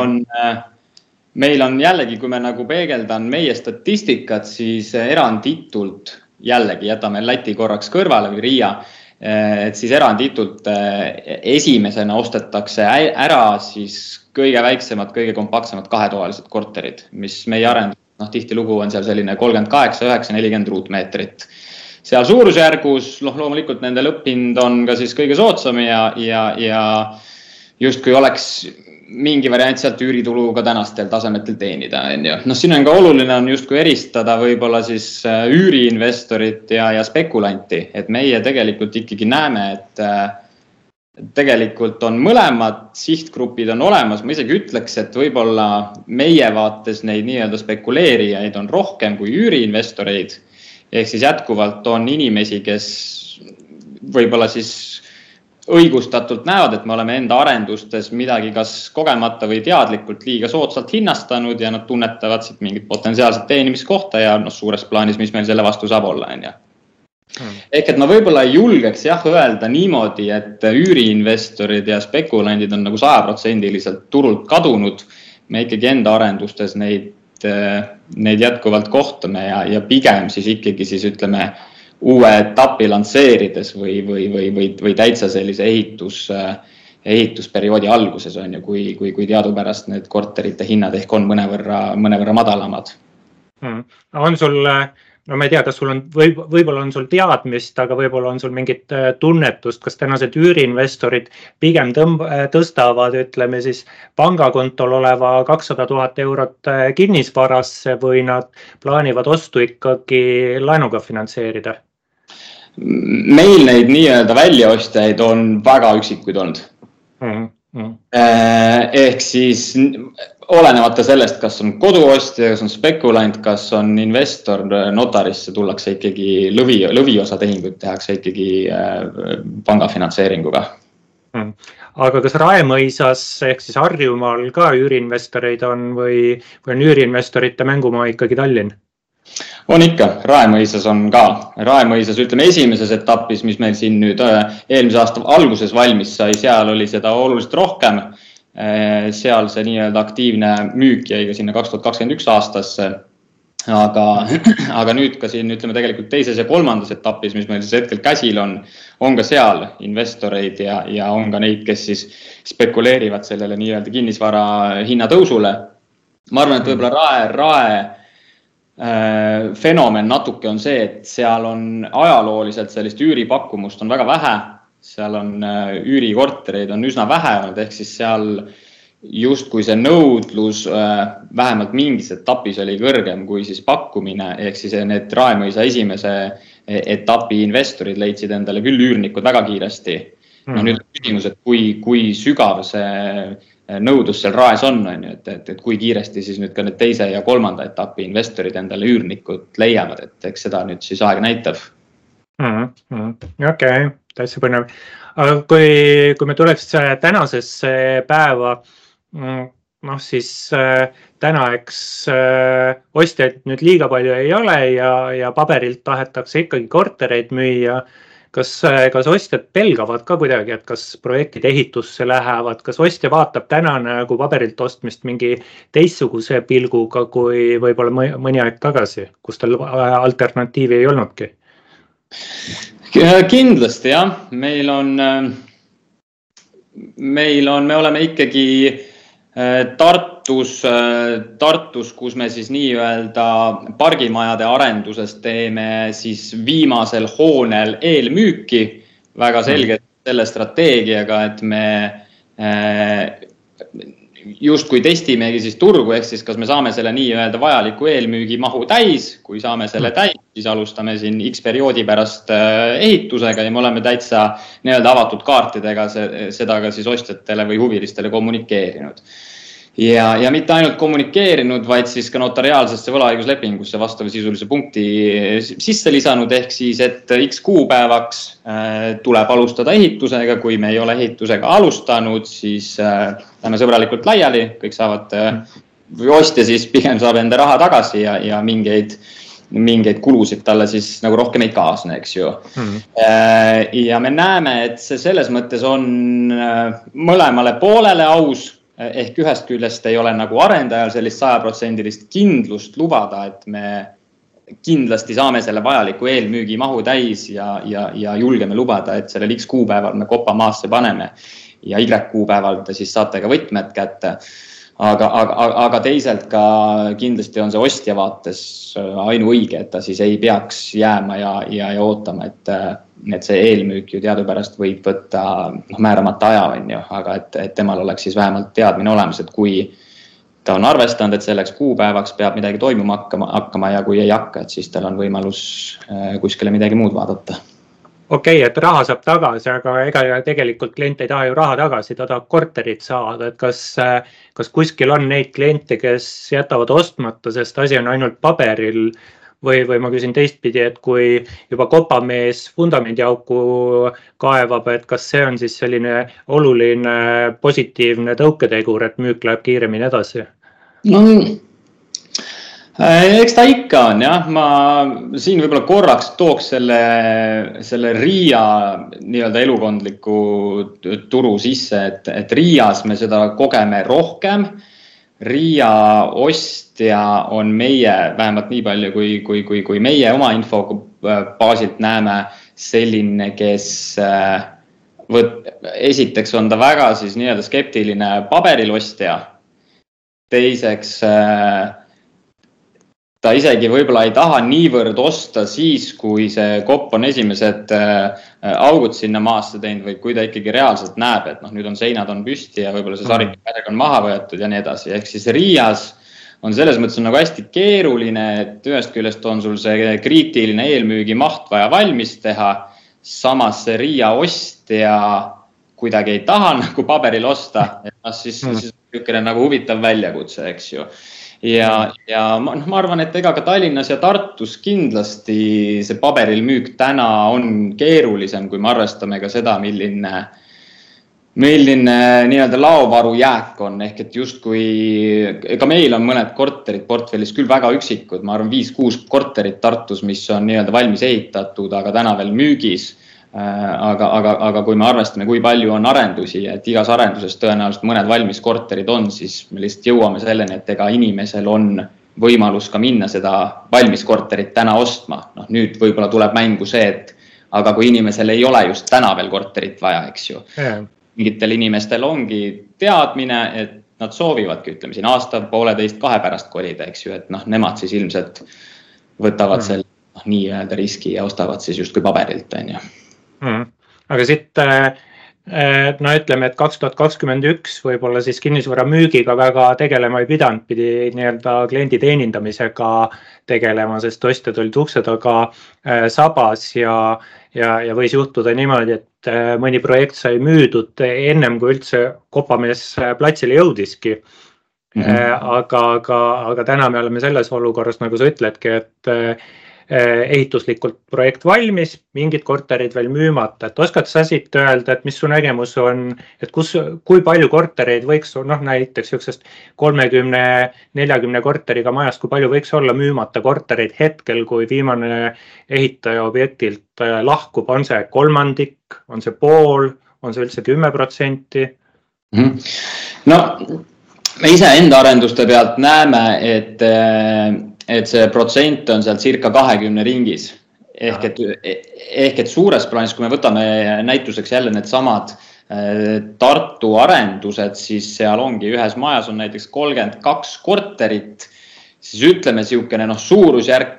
on jällegi, kui me nagu peegeldan meie statistikat, siis eranditult jällegi jätame Läti korraks kõrvale või Riia, et siis eranditult esimesena ostetakse ära siis kõige väiksemad, kõige kompaktsemad kahetoalised korterid, mis meie arendus, tihti lugu on seal selline 38, 9, 40 ruutmeetrit. Seal suurusjärgus, loomulikult nende lõpphind on ka siis kõige soodsam ja justkui oleks mingi variant sealt üürituluga tänastel tasemetel teenida. Siin on ka oluline on justkui eristada võib-olla siis üüriinvestorit ja spekulanti, et meie tegelikult ikkagi näeme, et tegelikult on mõlemad sihtgrupid on olemas. Ma isegi ütleks, et võib-olla meie vaates neid nii-öelda spekuleerijaid on rohkem kui üüriinvestoreid. Ehk siis jätkuvalt on inimesi, kes võib-olla siis õigustatult näevad, et me oleme enda arendustes midagi kas kogemata või teadlikult liiga soodsalt hinnastanud ja nad tunnetavad siit mingit potentsiaalset teenimiskohta ja suures plaanis, mis meil selle vastu saab olla, on ju. Ehk et ma võib-olla ei julgeks öelda niimoodi, et üüriinvestorid ja spekulandid on nagu 100% turult kadunud. Me ikkagi enda arendustes neid jätkuvalt kohtame ja pigem siis ikkagi siis ütleme uue etapi lansseerides või täitsa sellise ehitusperioodi alguses on ju, kui teadupärast need korterite hinnad ehk on mõnevõrra madalamad. On sul, no ma ei tea, kas sul on, võib-olla on sul teadmist, aga võib-olla on sul mingit tunnetust, kas tänased üüriinvestorid pigem tõstavad, ütleme siis pangakontol oleva 200 000 eurot kinnisvarasse või nad plaanivad ostu ikkagi laenuga finantseerida? Meil neid nii-öelda väljaostjaid on väga üksikuid olnud. Ehk siis olenemata sellest, kas on koduostja, kas on spekulant, kas on investor, notarisse tullakse ikkagi lõviosa tehinguid tehakse ikkagi pangafinantseeringuga. Aga kas Raemõisas ehk siis Harjumaal ka üüriinvestoreid on või on üüriinvestorite mängumaa ikkagi Tallinn? On ikka, Raemõisas on ka. Raemõisas ütleme esimeses etapis, mis meil siin nüüd eelmise aasta alguses valmis sai, seal oli seda oluliselt rohkem. Seal see nii-öelda aktiivne müük jäi ka sinna 2021 aastasse. Aga nüüd ka siin ütleme tegelikult teises ja kolmandas etapis, mis meil siis hetkel käsil on ka seal investoreid ja on ka neid, kes siis spekuleerivad sellele nii-öelda kinnisvara hinnatõusule. Ma arvan, et võib-olla Rae fenomen natuke on see, et seal on ajalooliselt sellist üüripakkumust on väga vähe, seal on üürikortereid on üsna vähe olnud, ehk siis seal just kui see nõudlus vähemalt mingis etapis oli kõrgem kui siis pakkumine, ehk siis need Raemõisa esimese etapi investorid leidsid endale küll üürnikud väga kiiresti. No nüüd on küsimus, et kui sügav see nõudlus seal Raes on, et kui kiiresti siis nüüd ka need teise ja kolmanda etapi investorid endale üürnikud leiavad, et eks seda nüüd siis aeg näitab. Okei, täitsa põnev. Aga kui me tuleks tänasesse päeva, siis täna eks ostjaid nüüd liiga palju ei ole ja paberilt tahetakse ikkagi kortereid müüa. Kas ostjad pelgavad ka kuidagi, et kas projektid ehitusse lähevad, kas ostja vaatab täna nagu paberilt ostmist mingi teistsuguse pilguga kui võib-olla mõni aeg tagasi, kus tal alternatiivi ei olnudki? Kindlasti jah, me oleme ikkagi Tartus, kus me siis nii-öelda pargimajade arendusest teeme siis viimasel hoonel eelmüüki väga selgelt selle strateegiaga, et me justkui testimegi siis turgu, ehk siis kas me saame selle nii-öelda vajaliku eelmüügi mahu täis, kui saame selle täis, siis alustame siin X perioodi pärast ehitusega ja me oleme täitsa nii-öelda avatud kaartidega seda ka siis ostjatele või huvilistele kommunikeerinud. Ja mitte ainult kommunikeerinud, vaid siis ka notariaalsesse võlaõiguslepingusse vastava sisulise punkti sisse lisanud, ehk siis, et X kuupäevaks tuleb alustada ehitusega, kui me ei ole ehitusega alustanud, siis lähme sõbralikult laiali, kõik saavad, või ostja siis pigem saab enda raha tagasi ja mingeid kulusid talle siis nagu rohkem ei kaasne, eks ju. Ja me näeme, et see selles mõttes on mõlemale poolele aus, ehk ühest küljest ei ole nagu arendajal sellist 100% kindlust lubada, et me kindlasti saame selle vajaliku eelmüügi mahu täis ja julgeme lubada, et sellel X kuupäeval me kopa maasse paneme ja Y kuupäeval te siis saate ka võtmed kätte. Aga teisalt ka kindlasti on see ostja vaates ainuõige, et ta siis ei peaks jääma ja ootama, et see eelmüük ju teadupärast võib võtta määramata aja, on ju, aga et temal oleks siis vähemalt teadmine olemas, et kui ta on arvestanud, et selleks kuupäevaks peab midagi toimuma hakkama ja kui ei hakka, et siis tal on võimalus kuskile midagi muud vaadata. Okei, et raha saab tagasi, aga ega tegelikult klient ei taha ju raha tagasi, ta tahab korterit saada, et kas kuskil on neid kliente, kes jätavad ostmata, sest asi on ainult paberil, või ma küsin teistpidi, et kui juba kopamees vundamendiauku kaevab, et kas see on siis selline oluline positiivne tõuketegur, et müük läheb kiiremini edasi? No, eks ta ikka on jah, ma siin võib-olla korraks tooks selle Riia nii-öelda elukondliku turu sisse, et Riias me seda kogeme rohkem. Riia ostja on meie, vähemalt nii palju kui meie oma info baasilt näeme, selline, kes esiteks on ta väga siis nii-öelda skeptiline paberil ostja. Teiseks ta isegi võib-olla ei taha niivõrd osta siis, kui see kopp on esimesed augud sinna maasse teinud või kui ta ikkagi reaalselt näeb, et nüüd on seinad on püsti ja võib-olla see sarikvärg on maha võetud ja nii edasi. Ehk siis Riias on selles mõttes nagu hästi keeruline, et ühest küljest on sul see kriitiline eelmüügi maht vaja valmis teha, samas see Riia ostja kuidagi ei taha nagu paberil osta, siis niisugune nagu huvitav väljakutse, eks ju. Ja ma arvan, et ega ka Tallinnas ja Tartus kindlasti see paberil müük täna on keerulisem, kui me arvestame ka seda, milline nii-öelda laovaru jääk on. Ehk et just kui, ega meil on mõned korterid portfellis küll väga üksikud, ma arvan 5-6 korterit Tartus, mis on nii-öelda valmis ehitatud, aga täna veel müügis. Aga kui me arvestame, kui palju on arendusi, et igas arenduses tõenäoliselt mõned valmis korterid on, siis me lihtsalt jõuame selleni, et ega inimesel on võimalus ka minna seda valmis korterit täna ostma. Nüüd võib-olla tuleb mängu see, et aga kui inimesel ei ole just täna veel korterit vaja, eks ju. Mingitel inimestel ongi teadmine, et nad soovivadki, ütleme siin aasta, pooleteist, 2 pärast kolida, eks ju, et nemad siis ilmselt võtavad selle nii-öelda riski ja ostavad siis just kui paberilt, on ju. Aga siit, ütleme, et 2021 võib-olla siis kinnisvara müügiga väga tegelema ei pidanud, pidi nii-öelda kliendi teenindamisega tegelema, sest ostjad olid ukse taga sabas ja võis juhtuda niimoodi, et mõni projekt sai müüdud ennem, kui üldse kopamees platsile jõudiski. Aga täna me oleme selles olukorras, nagu sa ütledki, et ehituslikult projekt valmis, mingid korterid veel müümata. Et oskad sa siit öelda, et mis su nägemus on, et kui palju kortereid võiks, näiteks sellisest 30-40 korteriga majast, kui palju võiks olla müümata kortereid hetkel, kui viimane ehitaja objektilt lahkub, on see 1/3, on see pool, on see üldse 10%? No, me ise enda arenduste pealt näeme, et see protsent on seal circa 20 ringis. Ehk et suures plaanis, kui me võtame näituseks jälle need samad Tartu arendused, siis seal ongi ühes majas on näiteks 32 korterit, siis ütleme siukene suurusjärk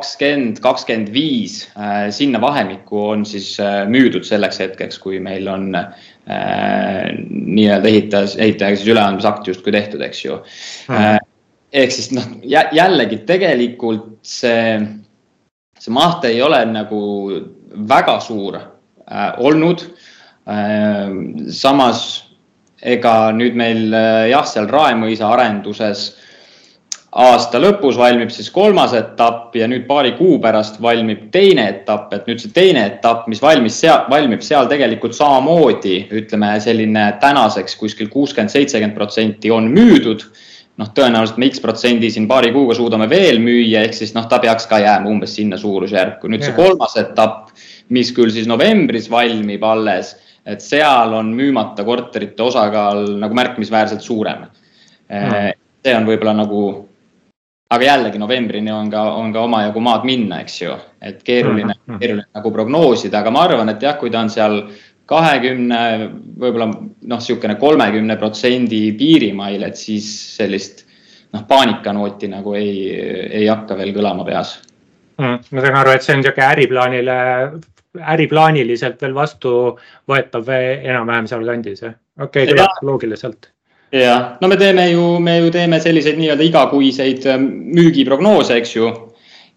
20-25 sinna vahemikku on siis müüdud selleks hetkeks, kui meil on nii-öelda ehitajaga siis üleandmisakt justkui tehtud, eks ju. Ehk siis jällegi tegelikult see maht ei ole nagu väga suur olnud. Samas ega nüüd meil seal Raemõisa arenduses aasta lõpus valmib siis 3. etapp ja nüüd paari kuu pärast valmib 2. etapp, et nüüd see 2. etapp, mis valmib seal tegelikult samamoodi, ütleme selline tänaseks kuskil 60-70% on müüdud. Tõenäoliselt me X% siin paari kuuga suudame veel müüa, ehk siis ta peaks ka jääma umbes sinna suurusjärku. Nüüd see 3. etapp, mis küll siis novembris valmib alles, et seal on müümata korterite osakaal nagu märkimisväärselt suurem. See on võib-olla nagu, aga jällegi novembrini on ka omajagu maad minna, eks ju, et keeruline nagu prognoosida, aga ma arvan, et jah, kui ta on seal 20, võib-olla siukene 30% piirimail, et siis sellist paanikanooti nagu ei hakka veel kõlama peas. Ma saan aru, et see on siuke äriplaaniliselt veel vastu võetav enam-vähem seal kandis. Okei, kõlab loogiliselt. Ja, me teeme ju selliseid nii-öelda igakuiseid müügiprognoose, eks ju.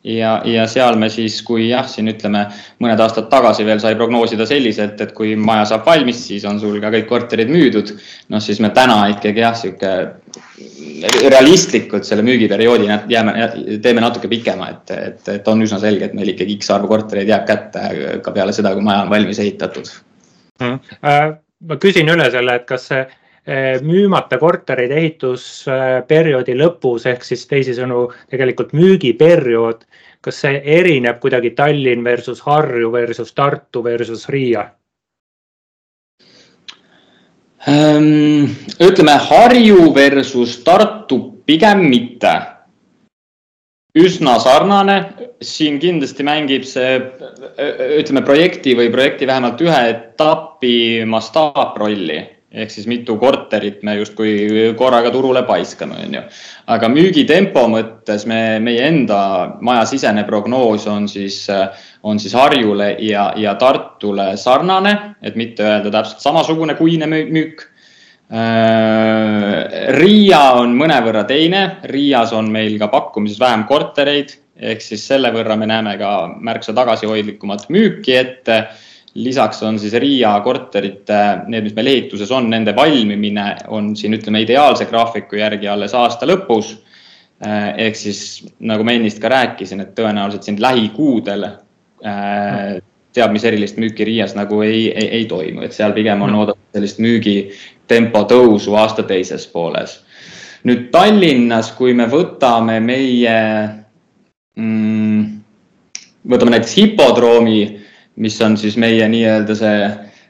ja seal me siis, kui jah, siin ütleme mõned aastad tagasi veel sai prognoosida selliselt, et kui maja saab valmis, siis on sul ka kõik korterid müüdud. Siis me täna ikkagi jah, realistlikult selle müügiperioodi teeme natuke pikema, et on üsna selge, et meil ikkagi X arvu kortereid jääb kätte ka peale seda, kui maja on valmis ehitatud. Ma küsin üle selle, et kas see müümata korterid ehitusperioodi lõpus ehk siis teisisõnu tegelikult müügiperiood, kas see erineb kuidagi Tallinn versus Harju versus Tartu versus Riia? Ütleme Harju versus Tartu pigem mitte. Üsna sarnane, siin kindlasti mängib see ütleme projekti vähemalt ühe etapi mastaaprolli. Ehk siis mitu korterit me justkui korraga turule paiskame. Aga müügitempo mõttes meie enda majasisene prognoos on siis Harjule ja Tartule sarnane, et mitte öelda täpselt samasugune kuine müük. Riia on mõnevõrra teine, Riias on meil ka pakkumises vähem kortereid, ehk siis selle võrra me näeme ka märksa tagasihoidlikumat müüki ette. Lisaks on siis Riia korterite, need mis meil ehituses on, nende valmimine on siin ütleme ideaalse graafiku järgi alles aasta lõpus. Ehk siis nagu ma ennist ka rääkisin, et tõenäoliselt siin lähikuudel teab mis erilist müüki Riias nagu ei toimu, et seal pigem on oodatud sellist müügitempo tõusu aasta teises pooles. Nüüd Tallinnas, kui me võtame näiteks hipodroomi, mis on siis meie nii-öelda see,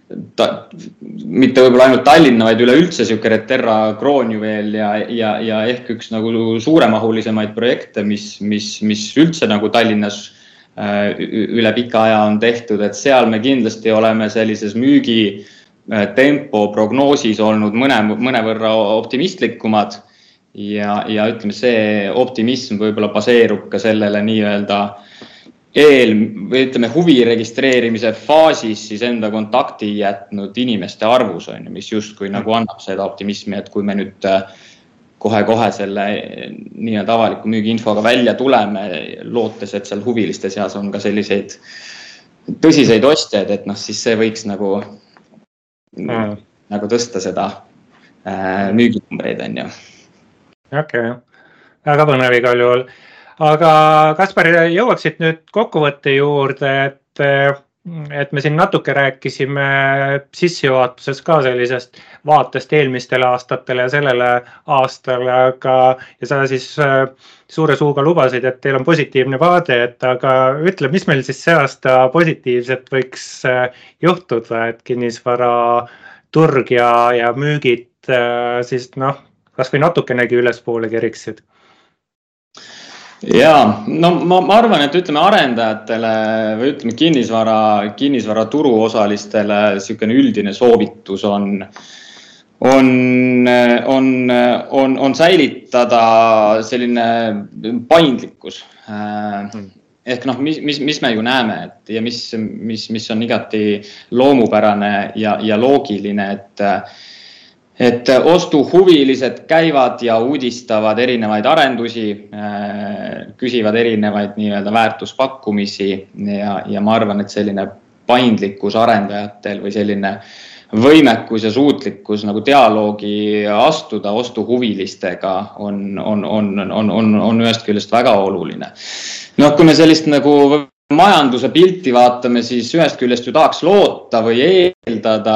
mitte võib-olla ainult Tallinna, vaid üleüldse Terra kroonjuvel ja ehk üks nagu suuremahulisemaid projekte, mis üldse nagu Tallinnas üle pika aja on tehtud, et seal me kindlasti oleme sellises müügitempo prognoosis olnud mõnevõrra optimistlikumad ja ütleme, see optimism võib-olla baseerub ka sellele nii-öelda või ütleme huvi registreerimise faasis siis enda kontakti jätnud inimeste arvus on, mis justkui nagu annab seda optimismi, et kui me nüüd kohe selle nii-öelda avaliku müügiinfoga välja tuleme, lootes, et seal huviliste seas on ka selliseid tõsiseid ostjaid, et siis see võiks nagu tõsta seda müüginumbreid on ju. Okei, väga põnev igal juhul. Aga Kaspar, jõuaksid nüüd kokkuvõtte juurde, et me siin natuke rääkisime sissejuhatuses ka sellisest vaatest eelmistele aastatele ja sellele aastale, ja sa siis suure suuga lubasid, et teil on positiivne vaade, aga ütle, mis meil siis see aasta positiivset võiks juhtuda, et kinnisvara turg ja müügid siis kas või natukenegi ülespoole keriksid? Jaa, ma arvan, et ütleme arendajatele või ütleme kinnisvara turuosalistele selline üldine soovitus on säilitada selline paindlikkus. Ehk mis me ju näeme ja mis on igati loomupärane ja loogiline, et ostuhuvilised käivad ja uudistavad erinevaid arendusi, küsivad erinevaid nii-öelda väärtuspakkumisi ja ma arvan, et selline paindlikkus arendajatel või selline võimekus ja suutlikkus nagu dialoogi astuda ostuhuvilistega on ühest küljest väga oluline. Kui me sellist nagu majanduse pilti vaatame, siis ühest küljest ju tahaks loota või eeldada,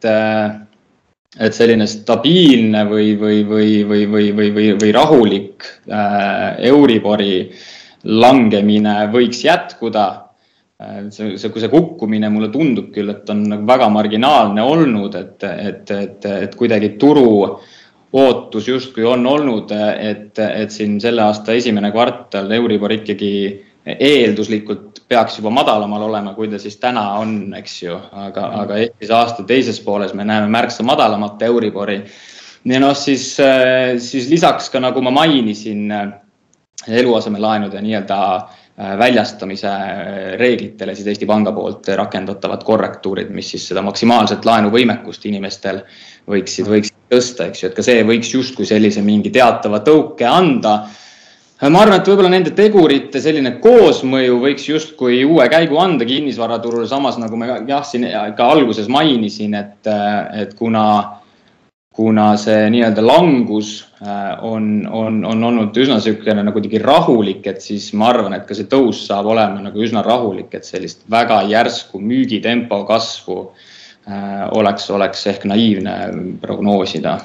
et selline stabiilne või rahulik Euribori langemine võiks jätkuda. Kui see kukkumine mulle tundub küll, et on väga marginaalne olnud, et kuidagi turu ootus justkui on olnud, et siin selle aasta esimene kvartal Euribor ikkagi eelduslikult peaks juba madalamal olema, kui ta siis täna on, eks ju, aga ehk aasta teises pooles me näeme märksa madalamat Euribori. Ja siis lisaks ka, nagu ma mainisin, eluasemelaenude nii-öelda väljastamise reeglitele siis Eesti Panga poolt rakendatavad korrektuurid, mis siis seda maksimaalset laenuvõimekust inimestel võiksid tõsta, eks ju, et ka see võiks justkui sellise mingi teatava tõuke anda. Ma arvan, et võib-olla nende tegurite selline koosmõju võiks justkui uue käigu anda kinnisvaraturul, samas nagu me siin ka alguses mainisin, et kuna see nii-öelda langus on olnud üsna selline nagu rahulik, et siis ma arvan, et ka see tõus saab olema nagu üsna rahulik, et sellist väga järsku müügitempo kasvu oleks ehk naiivne prognoosida.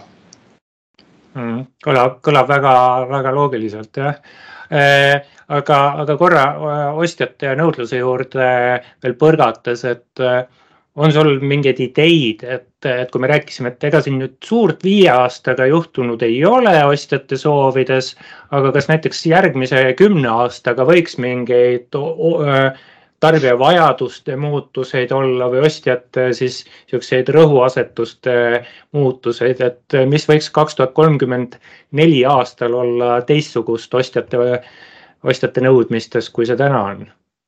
Kõlab väga loogiliselt, jah. Aga korra ostjate ja nõudluse juurde veel põrgates, et on sul mingeid ideid, et kui me rääkisime, et ega siin nüüd suurt 5 aastaga juhtunud ei ole ostjate soovides, aga kas näiteks järgmise 10 aastaga võiks mingeid tarbija vajaduste muutuseid olla või ostjate siis selliseid rõhuasetuste muutuseid, et mis võiks 2034 aastal olla teistsugust ostjate nõudmistes, kui see täna on?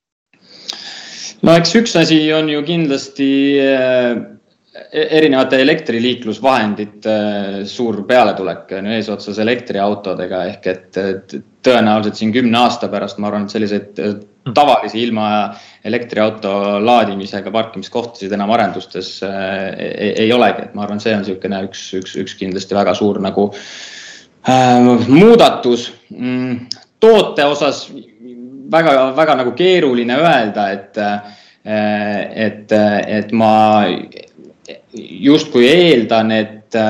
No eks üks asi on ju kindlasti erinevate elektriliiklusvahendite suur pealetulek eesotsas elektriautodega ehk et tõenäoliselt siin 10 aasta pärast ma arvan, et selliseid tavalisi ilma elektriauto laadimisega parkimiskohtasid enam arendustes ei olegi, et ma arvan, see on selline üks kindlasti väga suur nagu muudatus. Toote osas väga nagu keeruline öelda, et ma justkui eeldan, et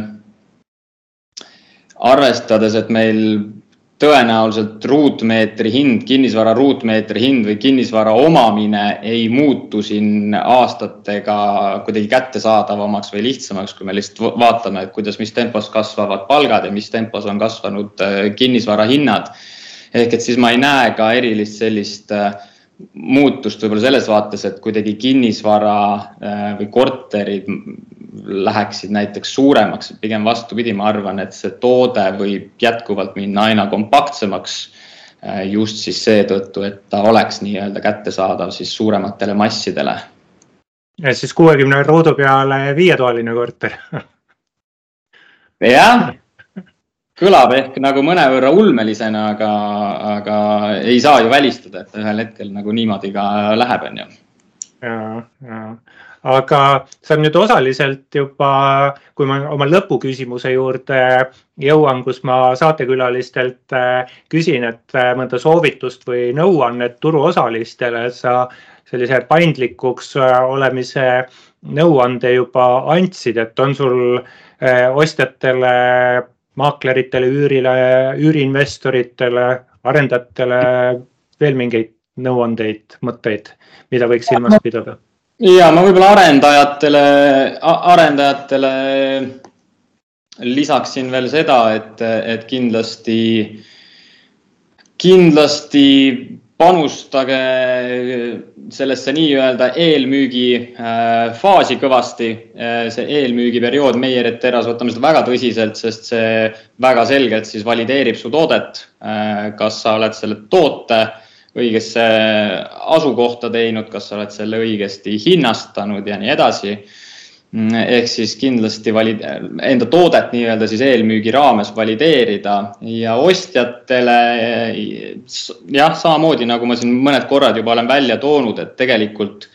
arvestades, et meil tõenäoliselt ruutmeetri hind, kinnisvara ruutmeetri hind või kinnisvara omamine ei muutu siin aastatega kuidagi kättesaadavamaks või lihtsamaks, kui me lihtsalt vaatame, et kuidas, mis tempos kasvavad palgad ja mis tempos on kasvanud kinnisvara hinnad. Ehk et siis ma ei näe ka erilist sellist muutust võib-olla selles vaates, et kuidagi kinnisvara või korterid läheksid näiteks suuremaks, pigem vastupidi, ma arvan, et see toode võib jätkuvalt minna aina kompaktsemaks just siis seetõttu, et ta oleks nii-öelda kättesaadav siis suurematele massidele. Ja siis 60 ruudu peale 5-toaline korter. Jah, kõlab ehk nagu mõnevõrra ulmelisena, aga ei saa ju välistada, et ühel hetkel nagu niimoodi ka läheb, on ju. Ja. Aga see on nüüd osaliselt juba, kui ma oma lõpuküsimuse juurde jõuan, kus ma saatekülalistelt küsin, et mõnda soovitust või nõuannet turuosalistele, et sa sellise paindlikuks olemise nõuande juba andsid, et on sul ostjatele, maakleritele, üüriinvestoritele, arendajatele veel mingeid nõuandeid, mõtteid, mida võiks silmas pidada? Ja ma võib-olla arendajatele lisaksin veel seda, et kindlasti panustage sellesse nii-öelda eelmüügi faasi kõvasti. See eelmüügi periood meie Retteras võtame seda väga tõsiselt, sest see väga selgelt siis valideerib su toodet, kas sa oled selle toote õigesse asukohta teinud, kas sa oled selle õigesti hinnastanud ja nii edasi. Ehk siis kindlasti enda toodet nii-öelda siis eelmüügi raames valideerida ja ostjatele jah, samamoodi nagu ma siin mõned korrad juba olen välja toonud, et tegelikult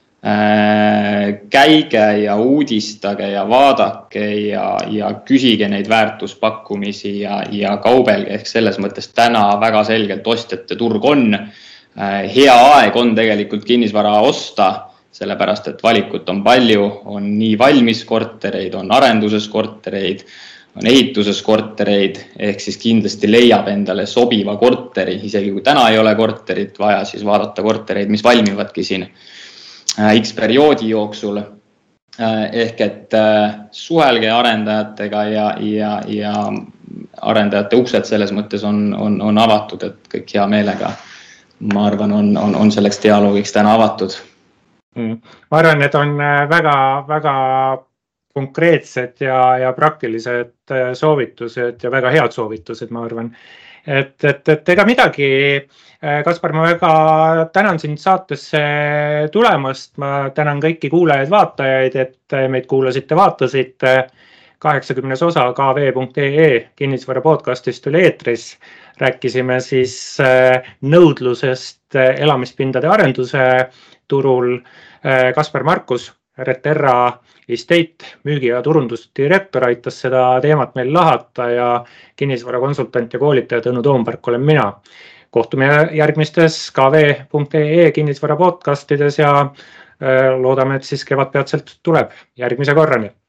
käige ja uudistage ja vaadake ja küsige neid väärtuspakkumisi ja kaubelge, ehk selles mõttes täna väga selgelt ostjate turg on. Hea aeg on tegelikult kinnisvara osta, sellepärast et valikut on palju, on nii valmis kortereid, on arenduses kortereid, on ehituses kortereid, ehk siis kindlasti leiab endale sobiva korteri, isegi kui täna ei ole korterit vaja, siis vaadata kortereid, mis valmivadki siin X perioodi jooksul. Ehk et suhelge arendajatega ja arendajate uksed selles mõttes on avatud, et kõik hea meelega, ma arvan, on selleks dialoogiks täna avatud. Ma arvan, et on väga konkreetsed ja praktilised soovitused ja väga head soovitused, ma arvan. Et ega midagi, Kaspar, ma väga tänan sind saatesse tulemast, ma tänan kõiki kuulajaid, vaatajaid, et meid kuulasite, vaatasite. 80. osa kv.ee kinnisvara podcastist oli eetris. Rääkisime siis nõudlusest elamispindade arenduse turul. Kaspar Markus, Reterra Estate müügi- ja turundusdirektor, aitas seda teemat meil lahata ja kinnisvarakonsultant ja koolitaja Tõnu Toompark olen mina. Kohtume järgmistes kv.ee kinnisvara podcastides ja loodame, et siis kevad peatselt tuleb järgmise korrani.